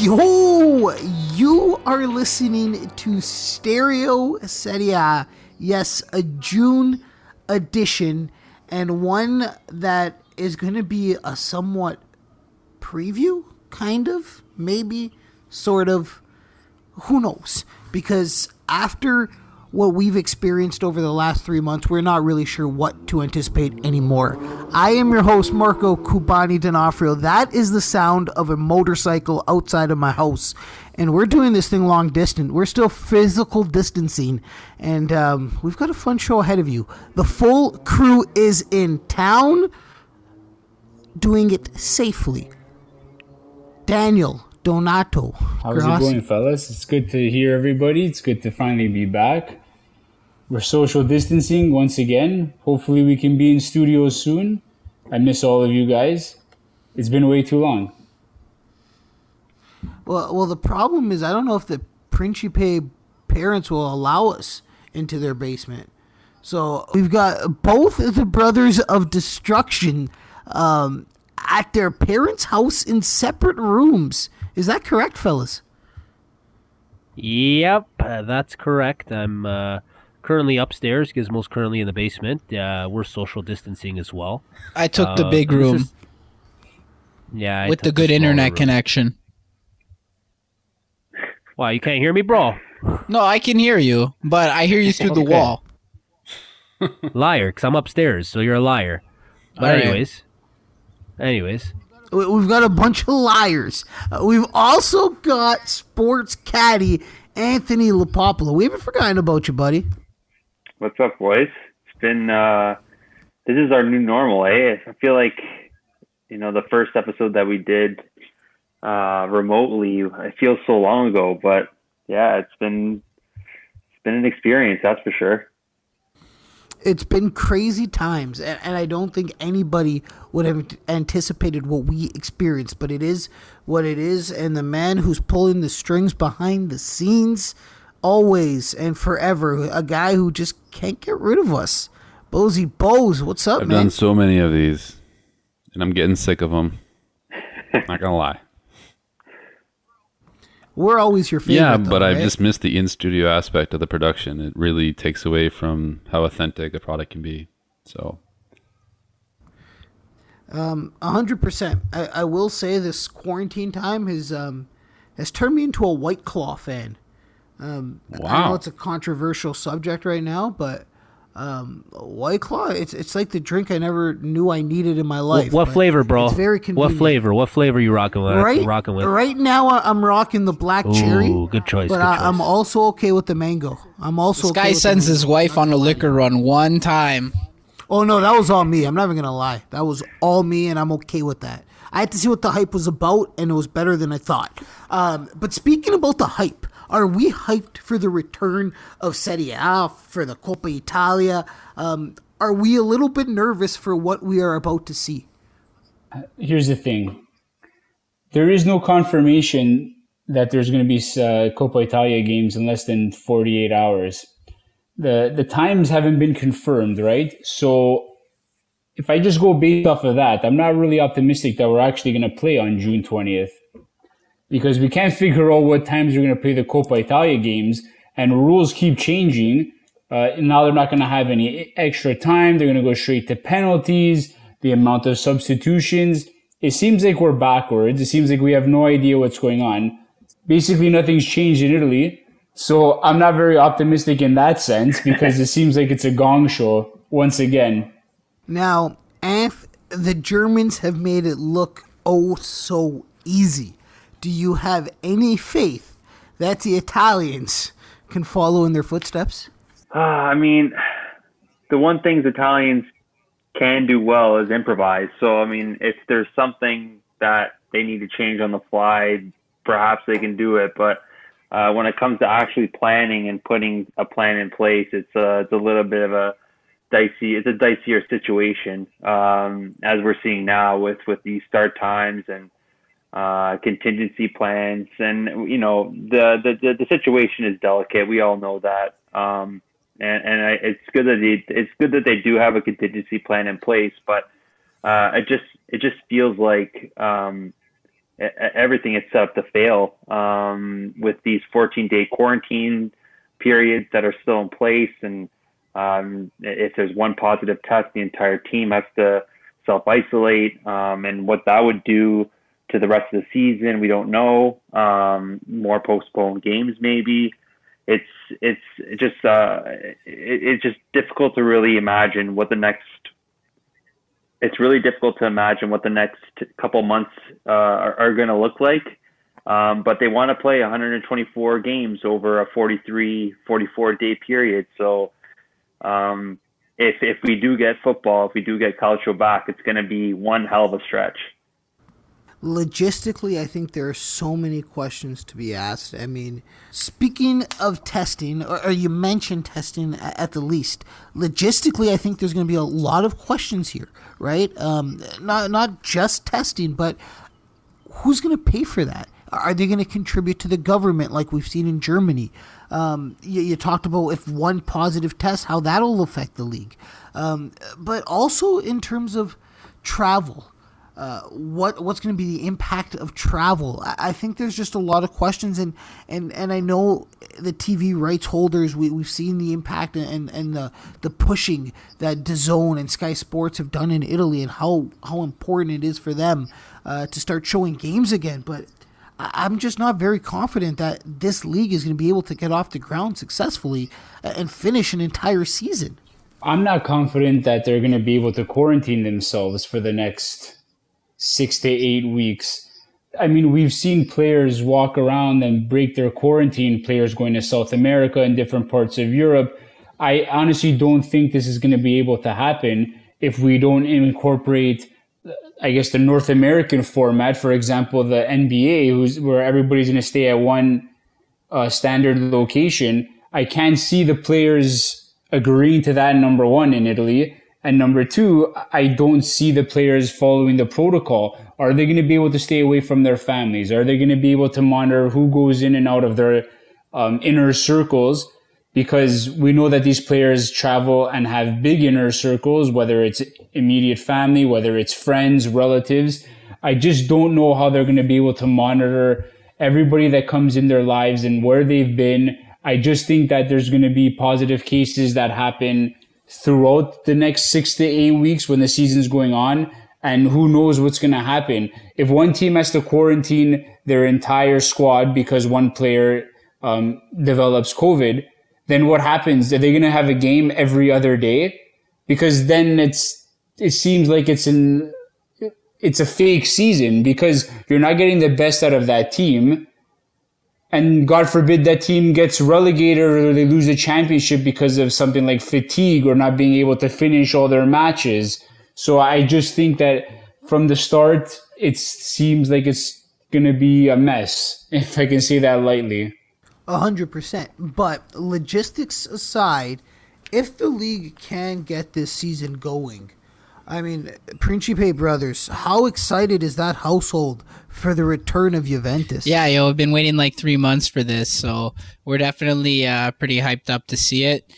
Yo, you are listening to Stereo Serie A. Yes, a June edition, and one that is going to be a somewhat preview, kind of, maybe, sort of. Who knows? Because after what we've experienced over the last 3 months, we're not really sure what to anticipate anymore. I am your host, Marco Cubani D'Onofrio. That is the sound of a motorcycle outside of my house. And we're doing this thing long distance. We're still physical distancing. And we've got a fun show ahead of you. The full crew is in town, doing it safely. Daniel Donato. How's it going, fellas? It's good to hear everybody. It's good to finally be back. We're social distancing once again. Hopefully we can be in studios soon. I miss all of you guys. It's been way too long. Well, the problem is I don't know if the Principe parents will allow us into their basement. So we've got both the Brothers of Destruction at their parents' house in separate rooms. Is that correct, fellas? Yep, that's correct. I'm currently upstairs. Gizmo's currently in the basement. We're social distancing as well. I took the big room. With the good internet connection. Wow, you can't hear me, bro? No, I can hear you, but I hear you through the wall. Liar, because I'm upstairs, so you're a liar. But anyways. We've got a bunch of liars. We've also got sports caddy Anthony LaPopolo. We haven't forgotten about you, buddy. What's up, boys? It's been this is our new normal, eh? I feel like the first episode that we did remotely, it feels so long ago, but yeah, it's been an experience, that's for sure. It's been crazy times, and I don't think anybody would have anticipated what we experienced, but it is what it is, and the man who's pulling the strings behind the scenes, always and forever, a guy who just can't get rid of us. Bozy Bose, what's up, man? I've done so many of these, and I'm getting sick of them. Not gonna lie. We're always your favorite. Yeah, but though, I've right? just missed the in-studio aspect of the production. It really takes away from how authentic a product can be. So, 100%. I will say this quarantine time has turned me into a White Claw fan. I know it's a controversial subject right now, but White Claw, it's like the drink I never knew I needed in my life. What flavor, bro? It's very convenient. What flavor you rocking with? Right now I'm rocking the black cherry. Ooh, good choice. But I'm also okay with the mango. This guy sends his wife on a liquor run one time. Oh no, that was all me. I'm not even gonna lie. That was all me, and I'm okay with that. I had to see what the hype was about, and it was better than I thought. But speaking about the hype, are we hyped for the return of Serie A, for the Coppa Italia? Are we a little bit nervous for what we are about to see? Here's the thing. There is no confirmation that there's going to be Coppa Italia games in less than 48 hours. The times haven't been confirmed, right? So if I just go based off of that, I'm not really optimistic that we're actually going to play on June 20th. Because we can't figure out what times we're going to play the Coppa Italia games, and rules keep changing. Now they're not going to have any extra time. They're going to go straight to penalties, the amount of substitutions. It seems like we're backwards. It seems like we have no idea what's going on. Basically, nothing's changed in Italy. So I'm not very optimistic in that sense because it seems like it's a gong show once again. Now, the Germans have made it look oh so easy. Do you have any faith that the Italians can follow in their footsteps? I mean, the one thing Italians can do well is improvise. So, I mean, if there's something that they need to change on the fly, perhaps they can do it. But when it comes to actually planning and putting a plan in place, it's a little bit of a dicier situation, as we're seeing now with these start times and contingency plans, and the situation is delicate. We all know that, it's good that they do have a contingency plan in place. But it just feels like everything is set up to fail with these 14-day quarantine periods that are still in place. And if there's one positive test, the entire team has to self-isolate. And what that would do to the rest of the season, we don't know. More postponed games, maybe. It's just difficult to really imagine what the next. It's really difficult to imagine what the next couple months are going to look like. But they want to play 124 games over a 44-day period. So if we do get football, if we do get Calcio back, it's going to be one hell of a stretch. Logistically, I think there are so many questions to be asked. I mean, speaking of testing, or you mentioned testing at the least, logistically, I think there's going to be a lot of questions here, right? Not just testing, but who's going to pay for that? Are they going to contribute to the government like we've seen in Germany? You talked about if one positive test, how that'll affect the league. But also in terms of travel. What's going to be the impact of travel? I think there's just a lot of questions, and I know the TV rights holders, we've seen the impact and the pushing that DAZN and Sky Sports have done in Italy, and how important it is for them to start showing games again. But I'm just not very confident that this league is going to be able to get off the ground successfully and finish an entire season. I'm not confident that they're going to be able to quarantine themselves for the next 6 to 8 weeks. I mean, we've seen players walk around and break their quarantine, players going to South America and different parts of Europe. I honestly don't think this is going to be able to happen if we don't incorporate, I guess, the North American format. For example, the NBA, where everybody's going to stay at one standard location. I can't see the players agreeing to that, number one, in Italy. And number two, I don't see the players following the protocol. Are they going to be able to stay away from their families? Are they going to be able to monitor who goes in and out of their inner circles? Because we know that these players travel and have big inner circles, whether it's immediate family, whether it's friends, relatives. I just don't know how they're going to be able to monitor everybody that comes in their lives and where they've been. I just think that there's going to be positive cases that happen throughout the next 6 to 8 weeks when the season's going on, and who knows what's going to happen. If one team has to quarantine their entire squad because one player develops COVID, then what happens? Are they going to have a game every other day? Because then it seems like it's a fake season, because you're not getting the best out of that team. And God forbid that team gets relegated or they lose the championship because of something like fatigue or not being able to finish all their matches. So I just think that from the start, it seems like it's going to be a mess, if I can say that lightly. 100%. But logistics aside, if the league can get this season going, I mean, Principe brothers, how excited is that household for the return of Juventus? Yeah, I've been waiting like 3 months for this, so we're definitely pretty hyped up to see it.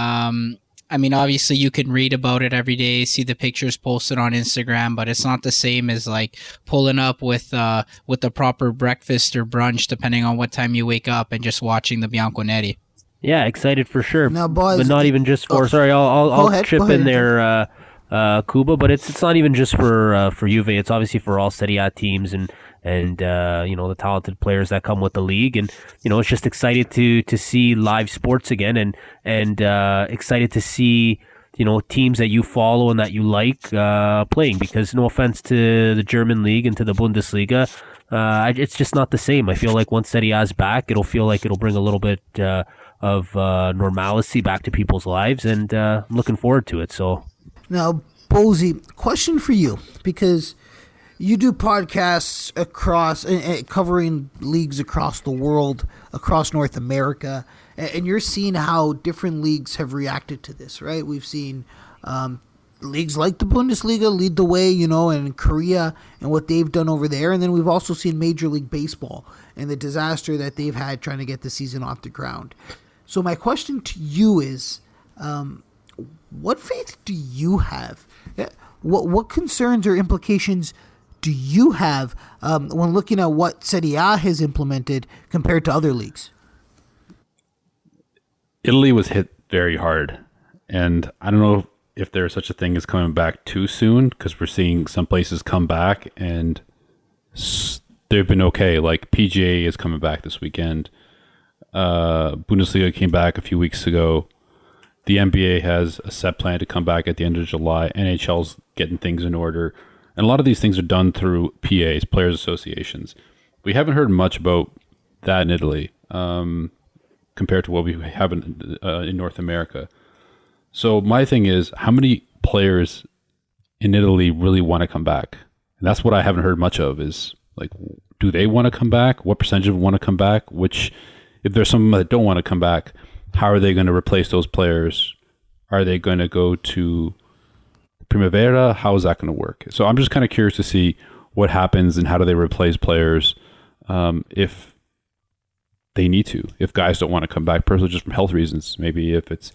I mean, obviously you can read about it every day, see the pictures posted on Instagram, but it's not the same as like pulling up with the proper breakfast or brunch, depending on what time you wake up, and just watching the Bianconeri. Yeah, excited for sure. Now, boys, but not even just for. Sorry, I'll chip in there, Kuba. But it's not even just for Juve. It's obviously for all Serie A teams and the talented players that come with the league, and it's just excited to see live sports again, and excited to see teams that you follow and that you like playing. Because no offense to the German league and to the Bundesliga, it's just not the same. I feel like once Serie A is back, it'll feel like it'll bring a little bit of normalcy back to people's lives, and I'm looking forward to it. So now, Bozy, question for you, because you do podcasts across covering leagues across the world, across North America, and you're seeing how different leagues have reacted to this, right? We've seen leagues like the Bundesliga lead the way, in Korea and what they've done over there, and then we've also seen Major League Baseball and the disaster that they've had trying to get the season off the ground. So my question to you is, what faith do you have? What concerns or implications do you have when looking at what Serie A has implemented compared to other leagues? Italy was hit very hard, and I don't know if there's such a thing as coming back too soon, because we're seeing some places come back and they've been okay. Like PGA is coming back this weekend. Bundesliga came back a few weeks ago. The NBA has a set plan to come back at the end of July. NHL's getting things in order. And a lot of these things are done through PAs, players associations. We haven't heard much about that in Italy compared to what we have in North America. So my thing is, how many players in Italy really want to come back? And that's what I haven't heard much of, is like, do they want to come back? What percentage of them want to come back? Which, if there's some that don't want to come back, how are they going to replace those players? Are they going to go to Primavera? How is that going to work? So I'm just kind of curious to see what happens and how do they replace players if they need to, if guys don't want to come back personally just from health reasons. Maybe if it's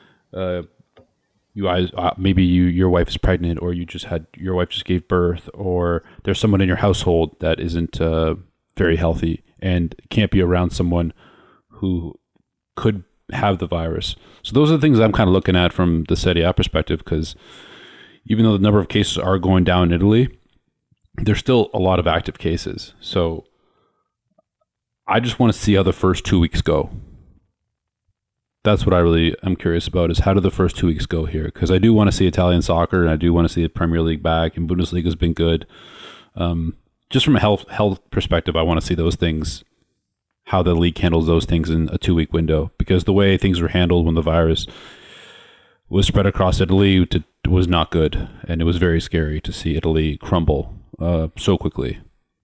you guys, maybe your wife is pregnant, or your wife just gave birth, or there's someone in your household that isn't very healthy and can't be around someone who could have the virus. So those are the things I'm kind of looking at from the Serie A perspective, because even though the number of cases are going down in Italy, there's still a lot of active cases. So I just want to see how the first 2 weeks go. That's what I really am curious about, is how do the first 2 weeks go here? Because I do want to see Italian soccer, and I do want to see the Premier League back, and Bundesliga has been good. Just from a health perspective, I want to see those things, how the league handles those things in a 2 week window, because the way things were handled when the virus was spread across Italy was not good, and it was very scary to see Italy crumble so quickly.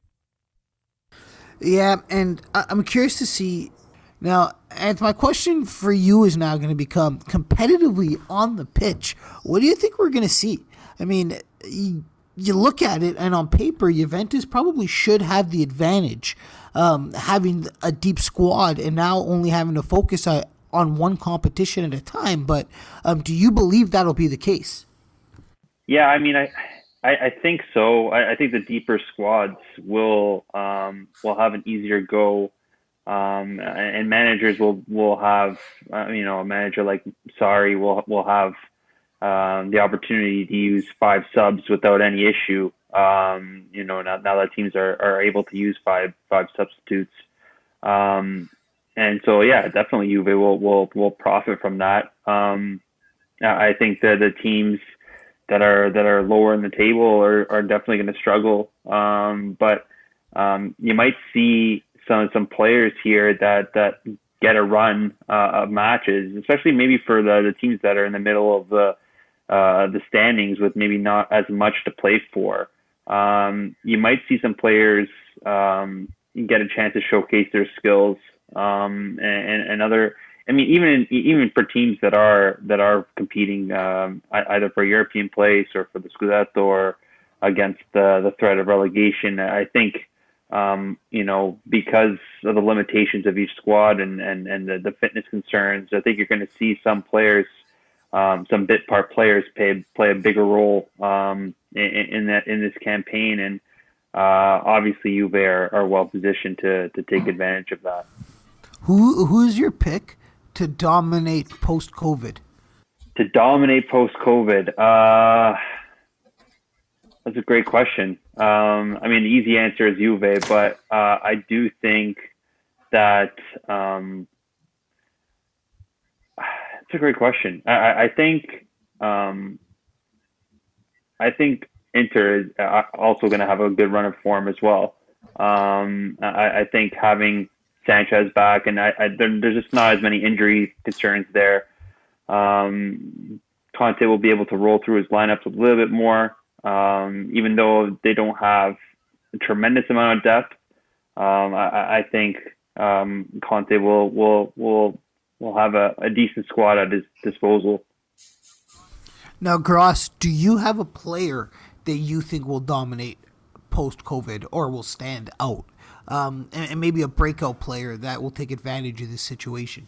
Yeah, and I'm curious to see now. And my question for you is now going to become, competitively on the pitch, what do you think we're going to see? I mean, you look at it, and on paper, Juventus probably should have the advantage, having a deep squad and now only having to focus on one competition at a time. But do you believe that'll be the case? Yeah, I mean, I think so. I think the deeper squads will have an easier go, and managers will have a manager like Sarri will have the opportunity to use 5 subs without any issue. Now that teams are able to use five substitutes, and so yeah, definitely Juve will profit from that. I think that the teams that are lower in the table are definitely going to struggle. But you might see some players here that get a run of matches, especially maybe for the teams that are in the middle of the standings with maybe not as much to play for. You might see some players get a chance to showcase their skills, and other. I mean, even for teams that are competing either for European place or for the Scudetto or against the threat of relegation, I think because of the limitations of each squad and the fitness concerns, I think you're going to see some players, some bit part players play a bigger role in this campaign, and obviously Juve are well positioned to take advantage of that. Who's your pick to dominate post-COVID? To dominate post-COVID? That's a great question. I mean, the easy answer is Juve, but I do think that it's a great question. I think Inter is also going to have a good run of form as well. I think having Sanchez back, and there's just not as many injury concerns there. Conte will be able to roll through his lineups a little bit more, even though they don't have a tremendous amount of depth. I think Conte will have a decent squad at his disposal. Now, Gross, do you have a player that you think will dominate post-COVID or will stand out? And maybe a breakout player that will take advantage of this situation?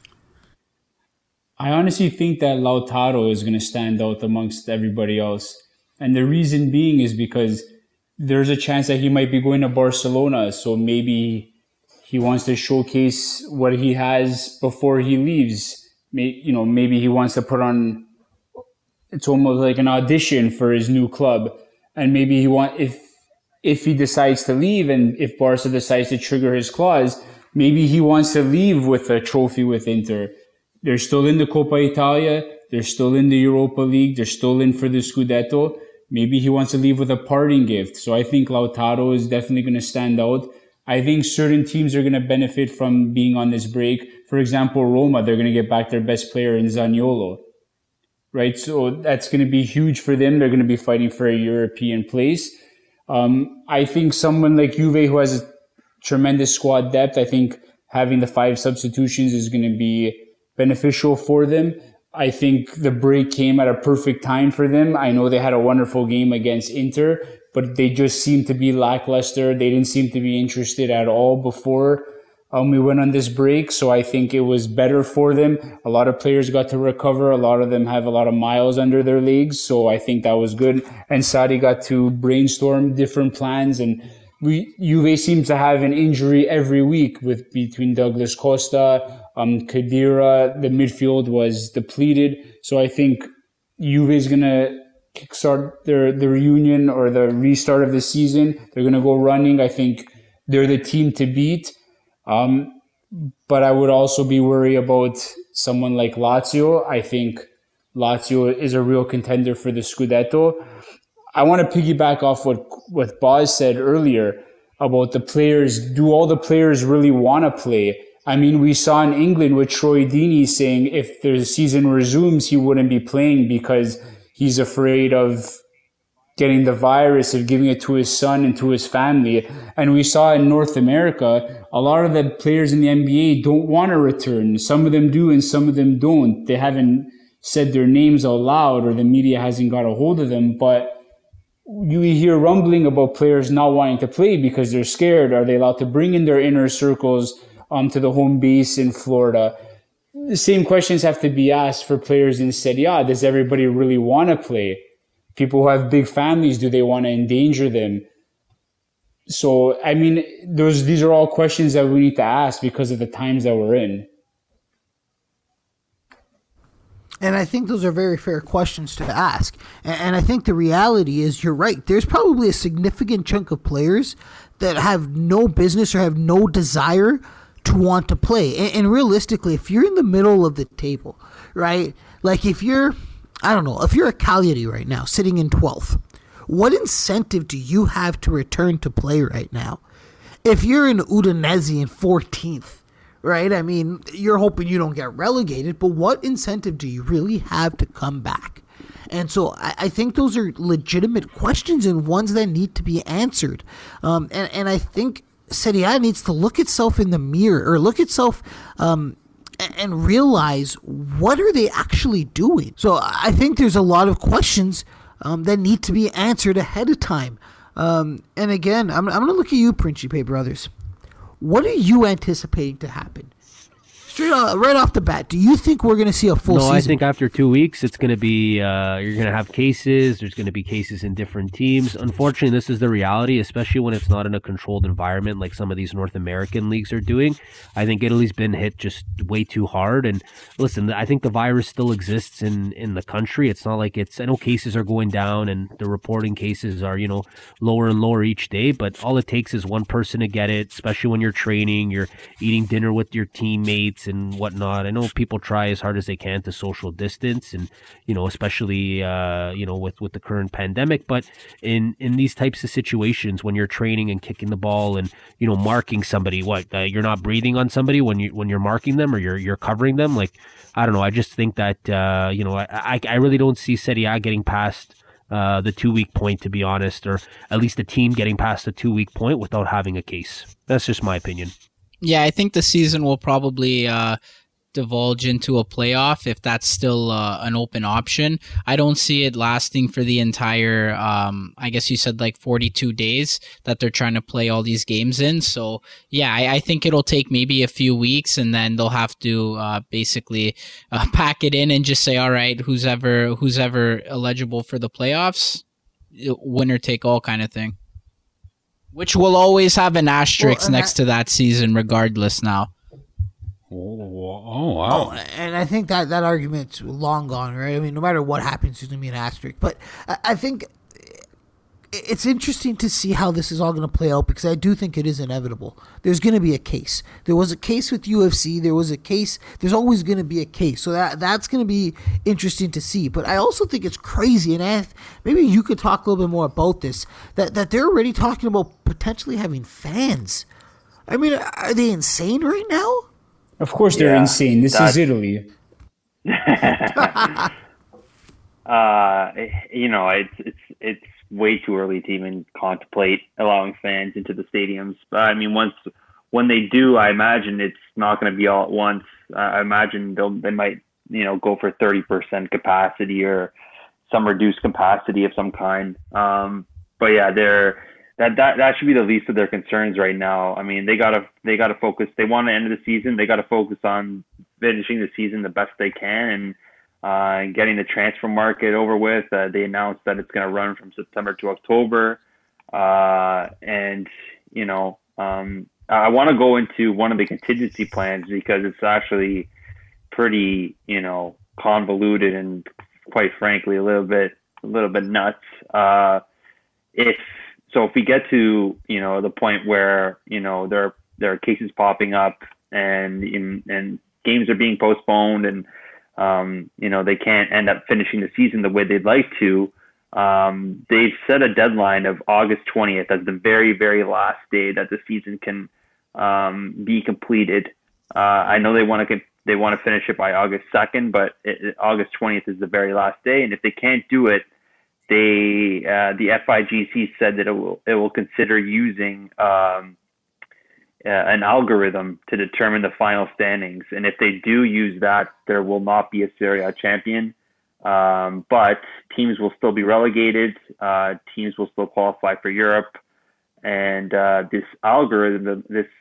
I honestly think that Lautaro is going to stand out amongst everybody else. And the reason being is because there's a chance that he might be going to Barcelona. So maybe he wants to showcase what he has before he leaves. Maybe he wants to put on, it's almost like an audition for his new club. And maybe if he decides to leave and if Barca decides to trigger his clause, maybe he wants to leave with a trophy with Inter. They're still in the Coppa Italia. They're still in the Europa League. They're still in for the Scudetto. Maybe he wants to leave with a parting gift. So I think Lautaro is definitely going to stand out. I think certain teams are going to benefit from being on this break. For example, Roma, they're going to get back their best player in Zaniolo, right? So that's going to be huge for them. They're going to be fighting for a European place. I think someone like Juve, who has a tremendous squad depth, I think having the 5 substitutions is going to be beneficial for them. I think the break came at a perfect time for them. I know they had a wonderful game against Inter, but they just seemed to be lackluster. They didn't seem to be interested at all before we went on this break. So I think it was better for them. A lot of players got to recover. A lot of them have a lot of miles under their legs. So I think that was good. And Sarri got to brainstorm different plans. And Juve seems to have an injury every week between Douglas Costa, Khedira. The midfield was depleted. So I think Juve is going to kickstart the reunion or the restart of the season. They're going to go running. I think they're the team to beat. But I would also be worried about someone like Lazio. I think Lazio is a real contender for the Scudetto. I want to piggyback off what Boz said earlier about the players. Do all the players really want to play? I mean, we saw in England with Troy Deeney saying if the season resumes, he wouldn't be playing because he's afraid of getting the virus, of giving it to his son and to his family. And we saw in North America, a lot of the players in the NBA don't want to return. Some of them do and some of them don't. They haven't said their names out loud or the media hasn't got a hold of them. But you hear rumbling about players not wanting to play because they're scared. Are they allowed to bring in their inner circles to the home base in Florida? The same questions have to be asked for players in Serie A. Does everybody really want to play? People who have big families, do they want to endanger them? So, I mean, these are all questions that we need to ask because of the times that we're in. And I think those are very fair questions to ask. And I think the reality is you're right. There's probably a significant chunk of players that have no business or have no desire to want to play. And realistically, if you're in the middle of the table, right? Like if you're a Cagliari right now, sitting in 12th, what incentive do you have to return to play right now? If you're in Udinese in 14th, right? I mean, you're hoping you don't get relegated, but what incentive do you really have to come back? And so I think those are legitimate questions and ones that need to be answered. And I think Serie A needs to look itself in the mirror or look itself and realize what are they actually doing. So I think there's a lot of questions that need to be answered ahead of time. And again, I'm going to look at you, Principe Brothers. What are you anticipating to happen? Right off the bat, do you think we're going to see a full season? No, I think after 2 weeks, it's going to be, you're going to have cases. There's going to be cases in different teams. Unfortunately, this is the reality, especially when it's not in a controlled environment like some of these North American leagues are doing. I think Italy's been hit just way too hard. And listen, I think the virus still exists in the country. It's not like I know cases are going down and the reporting cases are, lower and lower each day, but all it takes is one person to get it, especially when you're training, you're eating dinner with your teammates and whatnot. I know people try as hard as they can to social distance and, especially, with the current pandemic. But in these types of situations, when you're training and kicking the ball and, marking somebody, you're not breathing on somebody when you're marking them or you're covering them. Like, I don't know. I just think that, I really don't see Serie A getting past the 2 week point, to be honest, or at least the team getting past the 2 week point without having a case. That's just my opinion. Yeah, I think the season will probably divulge into a playoff if that's still an open option. I don't see it lasting for the entire, I guess you said like 42 days that they're trying to play all these games in. So yeah, I think it'll take maybe a few weeks and then they'll have to basically pack it in and just say, all right, who's ever eligible for the playoffs, winner take all kind of thing. Which will always have an asterisk next to that season regardless now. Oh, wow. And I think that argument's long gone, right? I mean, no matter what happens, there's going to be an asterisk. But I think it's interesting to see how this is all going to play out, because I do think it is inevitable. There's going to be a case. There was a case with UFC. There was a case. There's always going to be a case. So that's going to be interesting to see. But I also think it's crazy, and maybe you could talk a little bit more about this, that they're already talking about potentially having fans. I mean, are they insane right now? Of course they're insane. This is Italy. It's way too early to even contemplate allowing fans into the stadiums. But I mean, when they do, I imagine it's not going to be all at once. I imagine they might, go for 30% capacity or some reduced capacity of some kind. But yeah, that should be the least of their concerns right now. I mean, they gotta focus. They want to end the season. They got to focus on finishing the season the best they can and getting the transfer market over with. They announced that it's going to run from September to October. I want to go into one of the contingency plans because it's actually pretty, convoluted and quite frankly, a little bit nuts. If we get to, the point where, there are cases popping up and games are being postponed and, they can't end up finishing the season the way they'd like to. They've set a deadline of August 20th as the very, very last day that the season can be completed. I know they want to finish it by August 2nd, but August 20th is the very last day. And if they can't do it, the FIGC said that it will consider using an algorithm to determine the final standings. And if they do use that, there will not be a Serie A champion. But teams will still be relegated. Teams will still qualify for Europe. And this algorithm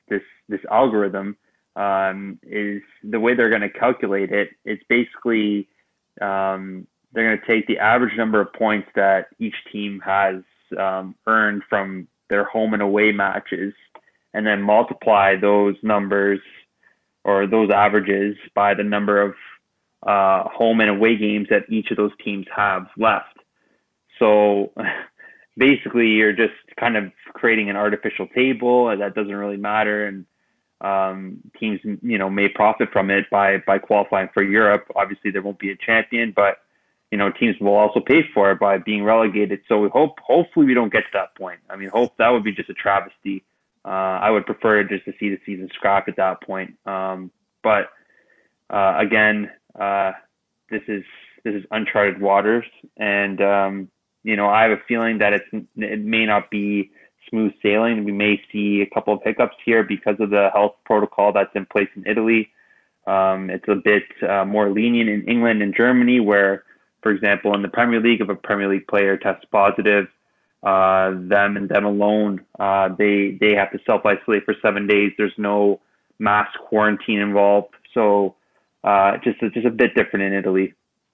is the way they're going to calculate it. It's basically they're going to take the average number of points that each team has earned from their home and away matches, and then multiply those numbers or those averages by the number of home and away games that each of those teams have left. So basically, you're just kind of creating an artificial table that doesn't really matter, and teams, may profit from it by qualifying for Europe. Obviously, there won't be a champion, but teams will also pay for it by being relegated. So hopefully we don't get to that point. I mean, that would be just a travesty. I would prefer just to see the season scrapped at that point. But again, this is uncharted waters, and I have a feeling that it may not be smooth sailing. We may see a couple of hiccups here because of the health protocol that's in place in Italy. It's a bit more lenient in England and Germany, where, for example, in the Premier League, if a Premier League player tests positive, them and them alone, they have to self-isolate for 7 days. There's no mass quarantine involved. So just a bit different in Italy.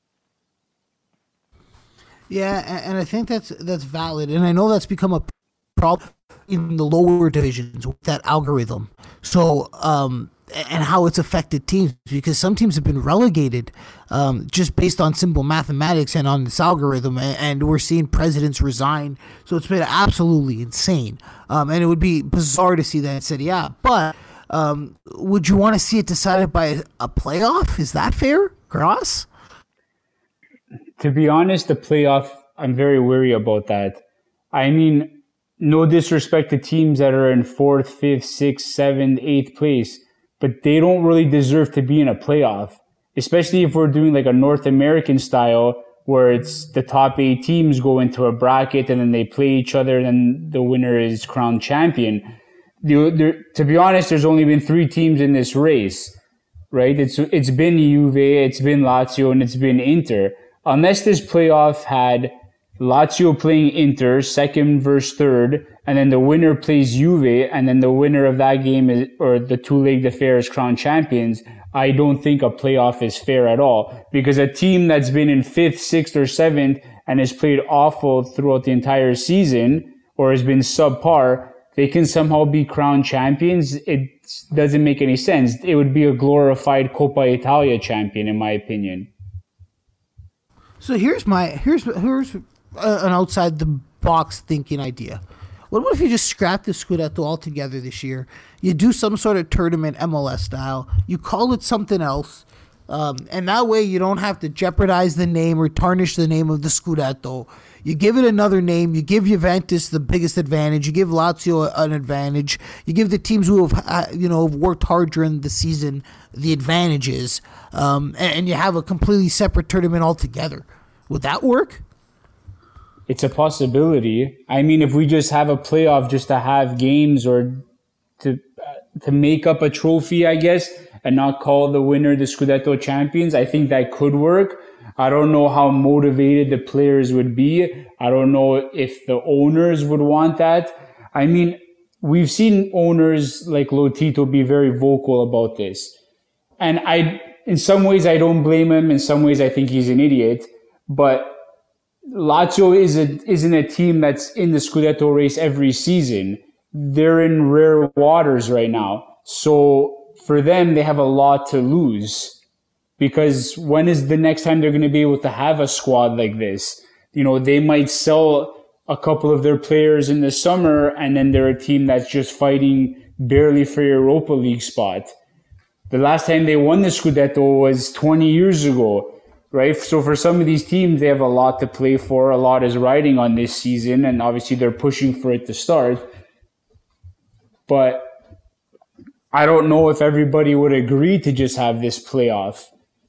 Yeah, and I think that's valid. And I know that's become a problem in the lower divisions with that algorithm. So, and how it's affected teams, because some teams have been relegated just based on simple mathematics and on this algorithm, and we're seeing presidents resign. So it's been absolutely insane, and it would be bizarre to see that in Serie A. But would you want to see it decided by a playoff? Is that fair, Gross? To be honest, the playoff, I'm very wary about that. I mean, no disrespect to teams that are in 4th, 5th, 6th, 7th, 8th place, but they don't really deserve to be in a playoff, especially if we're doing like a North American style where it's the top 8 teams go into a bracket and then they play each other and then the winner is crowned champion. To be honest, there's only been 3 teams in this race, right? It's been Juve, it's been Lazio, and it's been Inter. Unless this playoff had Lazio playing Inter, 2nd versus 3rd, and then the winner plays Juve, and then the winner of that game or the 2-legged affair is crowned champions, I don't think a playoff is fair at all. Because a team that's been in 5th, 6th, or 7th and has played awful throughout the entire season, or has been subpar, they can somehow be crowned champions, it doesn't make any sense. It would be a glorified Coppa Italia champion, in my opinion. So here's an outside the box thinking idea. What if you just scrap the Scudetto altogether this year? You do some sort of tournament MLS style. You call it something else. And that way you don't have to jeopardize the name or tarnish the name of the Scudetto. You give it another name. You give Juventus the biggest advantage. You give Lazio an advantage. You give the teams who have worked hard during the season the advantages. And you have a completely separate tournament altogether. Would that work? It's a possibility. I mean, if we just have a playoff just to have games or to make up a trophy, I guess, and not call the winner the Scudetto champions, I think that could work. I don't know how motivated the players would be. I don't know if the owners would want that. I mean, we've seen owners like Lotito be very vocal about this. And in some ways, I don't blame him. In some ways, I think he's an idiot. But Lazio isn't a team that's in the Scudetto race every season. They're in rare waters right now. So for them, they have a lot to lose. Because when is the next time they're going to be able to have a squad like this? You know, they might sell a couple of their players in the summer, and then they're a team that's just fighting barely for Europa League spot. The last time they won the Scudetto was 20 years ago, right? So for some of these teams, they have a lot to play for. A lot is riding on this season, and obviously they're pushing for it to start. But I don't know if everybody would agree to just have this playoff.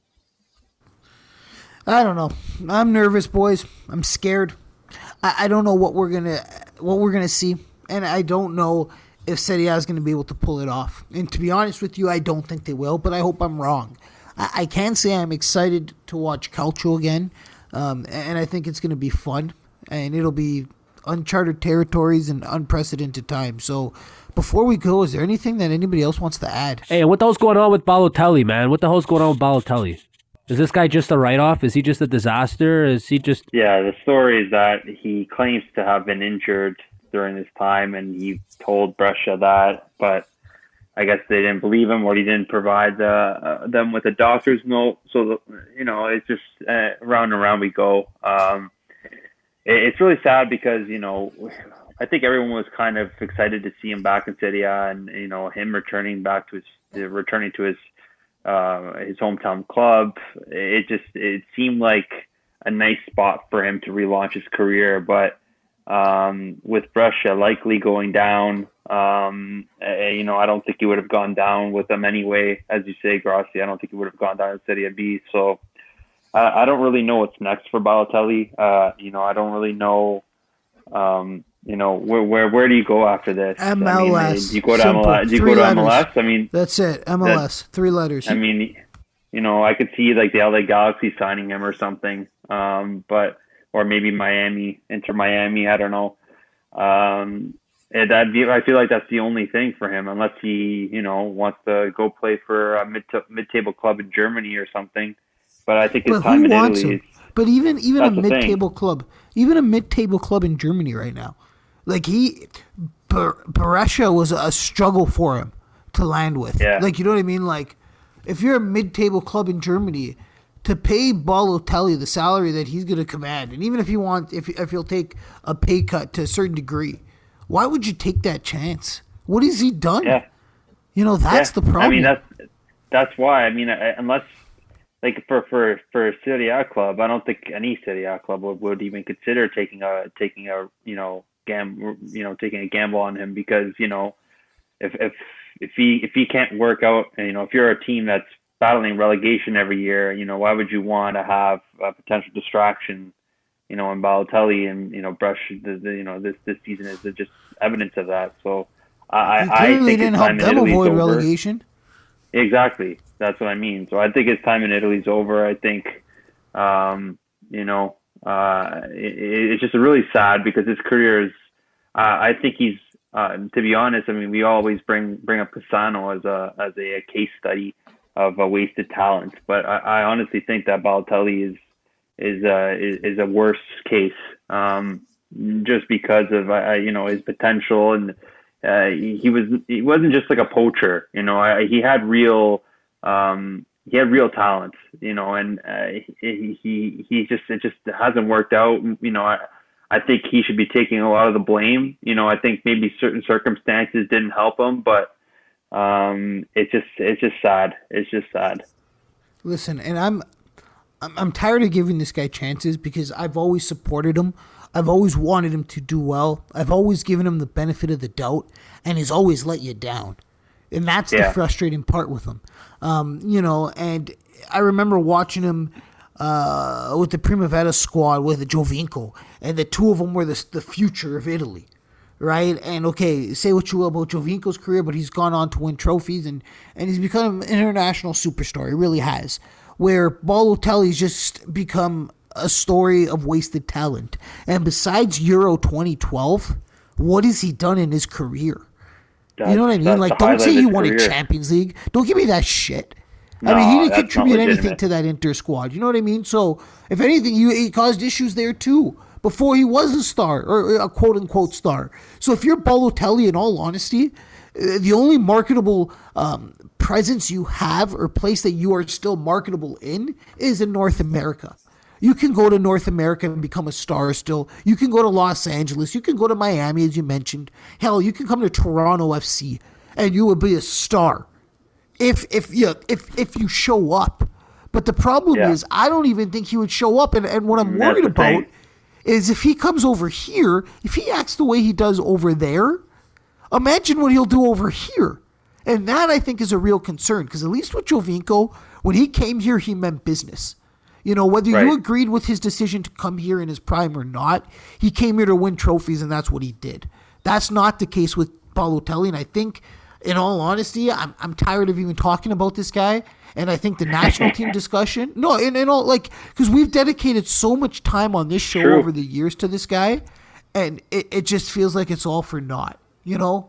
I don't know. I'm nervous, boys. I'm scared. I don't know what we're gonna see, and I don't know if Serie A is going to be able to pull it off. And to be honest with you, I don't think they will, but I hope I'm wrong. I can say I'm excited to watch Calcio again, and I think it's going to be fun, and it'll be uncharted territories and unprecedented times. So before we go, is there anything that anybody else wants to add? Hey, what the hell's going on with Balotelli, man? What the hell's going on with Balotelli? Is this guy just a write-off? Is he just a disaster? Is he just... Yeah, the story is that he claims to have been injured during this time, and he told Brescia that, but I guess they didn't believe him, or he didn't provide them with a doctor's note. So, it's just round and round we go. It's really sad because, I think everyone was kind of excited to see him back in Serie A, and, him returning to his hometown club. It seemed like a nice spot for him to relaunch his career, but with Brescia likely going down, I don't think he would have gone down with them anyway. As you say, Grassi, I don't think he would have gone down in Serie B. So I don't really know what's next for Balotelli. I don't really know. Where do you go after this? MLS. Do you go to MLS? Do you go to MLS? I mean, that's it. MLS. 3 letters. I mean, I could see like the LA Galaxy signing him or something. Or maybe Miami, Inter Miami. I don't know. I feel like that's the only thing for him, unless he, wants to go play for a mid-table club in Germany or something. But I think his time in Italy. But even a mid-table club, in Germany right now, like Brescia was a struggle for him to land with. Yeah. Like, you know what I mean? Like, if you're a mid-table club in Germany, to pay Balotelli the salary that he's going to command, and even if he'll take a pay cut to a certain degree, why would you take that chance? What has he done? Yeah. That's the problem. I mean, that's why. I mean, unless like for a Serie A club, I don't think any Serie A club would even consider taking a gamble on him, because if he can't work out, and if you're a team that's battling relegation every year, why would you want to have a potential distraction, in Balotelli, and Brescia, this season is just evidence of that. So I think didn't help them avoid relegation. Exactly, that's what I mean. So I think his time in Italy is over. I think, it's just really sad because his career is. I think he's. To be honest, I mean, we always bring up Cassano as a case study of a wasted talent, but I honestly think that Balotelli is a worse case, just because of his potential and he wasn't just like a poacher. He had real talent. And it just hasn't worked out. I think he should be taking a lot of the blame. I think maybe certain circumstances didn't help him, but it's just sad. It's just sad. Listen, and I'm tired of giving this guy chances because I've always supported him. I've always wanted him to do well. I've always given him the benefit of the doubt, and he's always let you down. And that's the frustrating part with him. And I remember watching him with the Primavera squad with Giovinco, and the two of them were the future of Italy, right? And okay, say what you will about Giovinco's career, but he's gone on to win trophies, and he's become an international superstar. He really has. Where Balotelli's just become a story of wasted talent. And besides Euro 2012, what has he done in his career? You know what I mean? Like, don't say he won a Champions League. Don't give me that shit. No, I mean, he didn't contribute anything to that Inter squad. You know what I mean? So, if anything, he caused issues there too before he was a star, or a quote-unquote star. So, if you're Balotelli, in all honesty, the only marketable presence you have or place that you are still marketable in is in North America. You can go to North America and become a star still. You can go to Los Angeles. You can go to Miami, as you mentioned. Hell, you can come to Toronto FC, and you will be a star if you show up. But the problem is, I don't even think he would show up. And what I'm worried about is if he comes over here, if he acts the way he does over there, imagine what he'll do over here. And that, I think, is a real concern, because at least with Giovinco, when he came here, he meant business. Whether you agreed with his decision to come here in his prime or not, he came here to win trophies, and that's what he did. That's not the case with Balotelli, and I think, in all honesty, I'm tired of even talking about this guy, and I think the national team discussion, because we've dedicated so much time on this show over the years to this guy, and it just feels like it's all for naught, Yeah.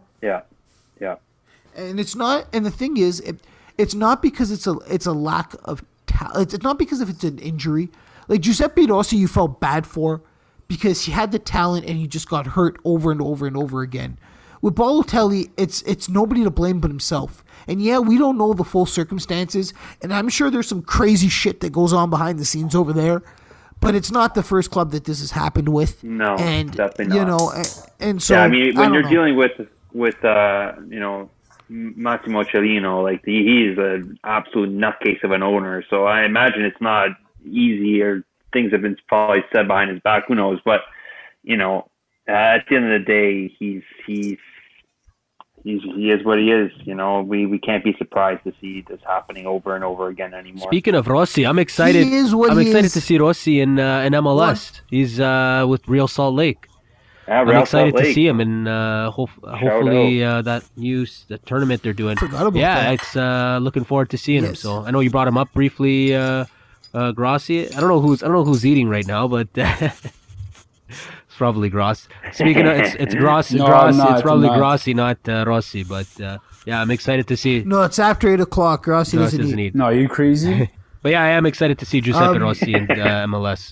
And it's not, and the thing is, it's not because it's a lack of talent. It's not because if it's an injury. Like Giuseppe Rossi, you felt bad for because he had the talent and he just got hurt over and over and over again. With Balotelli, it's nobody to blame but himself. And yeah, we don't know the full circumstances, and I'm sure there's some crazy shit that goes on behind the scenes over there. But it's not the first club that this has happened with. No, and definitely not. And so I mean, when you're dealing with Massimo Cellino, like he's an absolute nutcase of an owner. So I imagine it's not easy, or things have been probably said behind his back. Who knows? But at the end of the day, he is what he is. We can't be surprised to see this happening over and over again anymore. Speaking of Rossi, I'm excited. I'm excited to see Rossi in MLS. What? He's with Real Salt Lake. Yeah, I'm excited to see him, and hopefully that the tournament they're doing. It's looking forward to seeing him. So I know you brought him up briefly, Grossi. I don't know who's eating right now, but it's probably Gross. Speaking of, it's Grossi. It's probably Grossi, not Rossi. But I'm excited to see. No, it's after 8 o'clock. Grossi doesn't eat. No, are you crazy? But yeah, I am excited to see Giuseppe Rossi in MLS.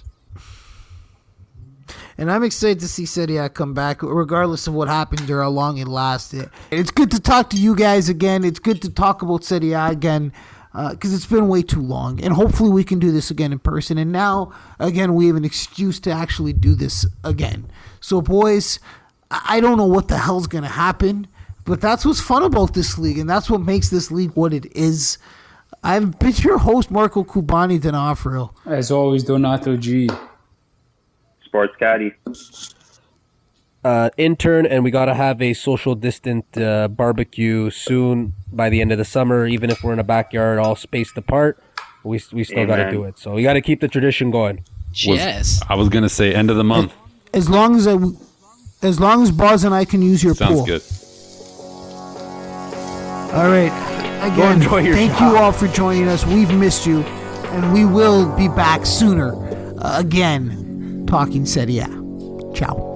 And I'm excited to see Serie A come back, regardless of what happens or how long it lasts. It's good to talk to you guys again. It's good to talk about Serie A again, because it's been way too long. And hopefully we can do this again in person. And now, again, we have an excuse to actually do this again. So, boys, I don't know what the hell's going to happen, but that's what's fun about this league, and that's what makes this league what it is. I've been your host, Marco Cubani D'Onofrio. As always, Donato G. Sports Caddy. Intern, and we got to have a social distant barbecue soon by the end of the summer. Even if we're in a backyard all spaced apart, we still got to do it. So we got to keep the tradition going. Yes. I was going to say end of the month. As long as Boz and I can use your pool. Sounds good. All right. Again, thank you all for joining us. We've missed you, and we will be back sooner. Again, talking Serie A. Ciao.